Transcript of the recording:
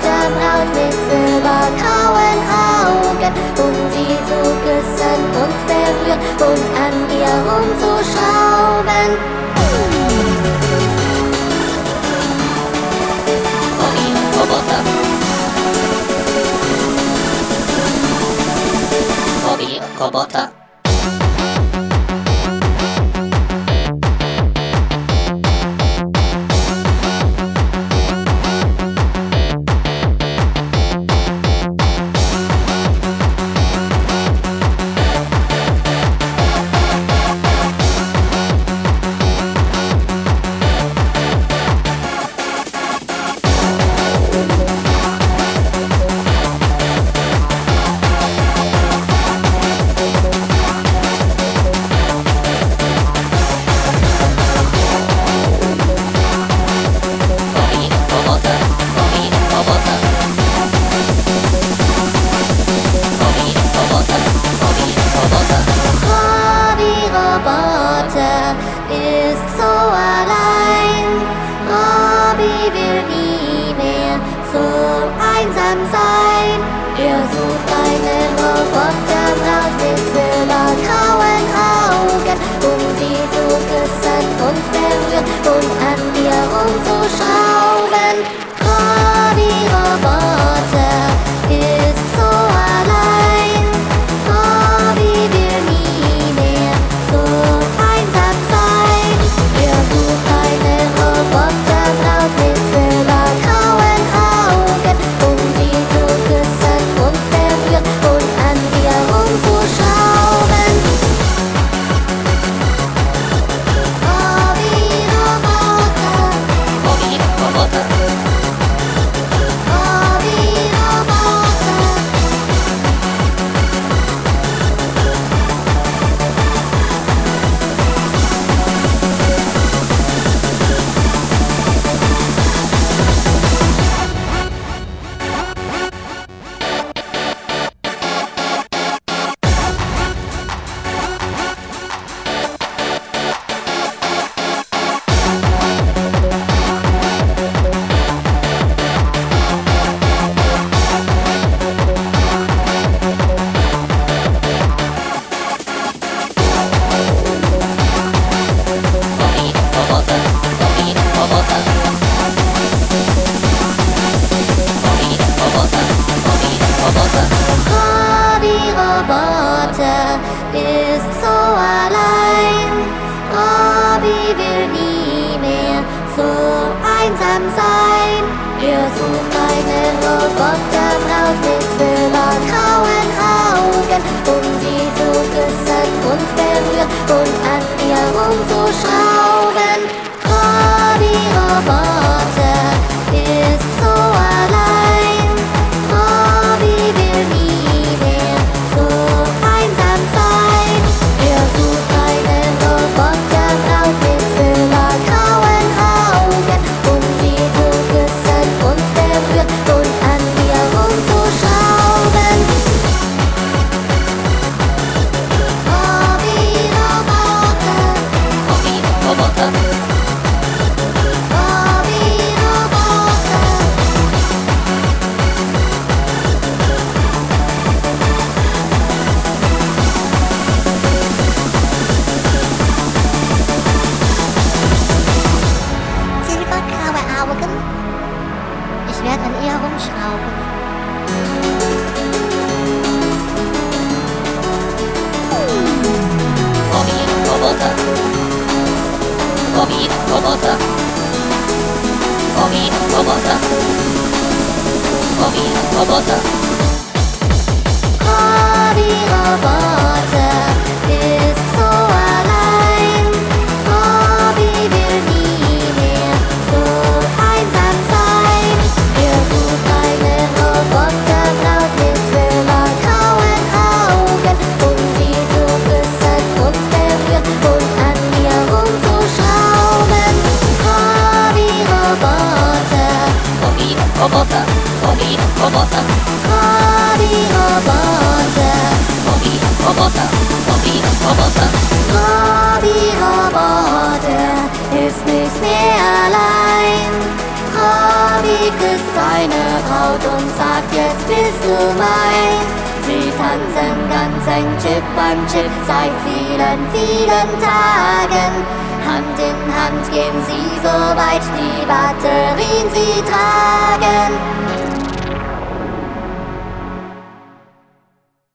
Roboterbraut mit silbergrauen Augen, um sie zu küssen und berühren und an ihr rumzuschrauben. Hobby-Roboter. Hobby-Roboter. Roboter ist so allein. Robby will nie mehr so einsam sein. Er sucht eine Roboterbraut mit silbergrauen Augen, um sie zu küssen und berühren und an ihr rumzuschrauben. Robby-Roboter ist so allein. Robby will nie mehr so einsam sein. Er sucht eine Roboterbraut mit silbergrauen Augen, um sie zu küssen und berühren und an ihr rumzuschrauben. Robby-Roboter. Hobby-Roboter. Robby-Roboter ist so allein. Robby will nie mehr so einsam sein. Er sucht eine Roboterbraut mit silbergrauen Augen, um sie zu küssen und berühren und an ihr rumzuschrauben. Robby-Roboter ist so allein. Robby will nie mehr so einsam sein. Er sucht eine Roboterbraut mit silbergrauen Augen, um sie zu küssen und berühren und an ihr rumzuschrauben. Robby-Roboter. Hobby-Roboter. Silbergraue Augen. Ich werde an ihr rumschrauben. Hobby-Roboter. Hobby-Roboter. Hobby-Roboter. Hobby-Roboter. Robby-Roboter ist so allein. Robby will nie mehr so einsam sein. Er sucht eine Roboterbraut mit silbergrauen Augen, um sie zu küssen und berühren und an ihr rumzuschrauben. Robby-Roboter. Hobby-Roboter. Hobby-Roboter. Robby-Roboter. Hobby-Roboter. Hobby-Roboter. Robby-Roboter ist nicht mehr allein. Robby küsst eine Braut und sagt, jetzt bist du mein. Sie tanzen ganz eng, Chip an Chip, seit vielen, vielen Tagen. Hand in Hand gehen sie so weit, die Batterien sie tragen.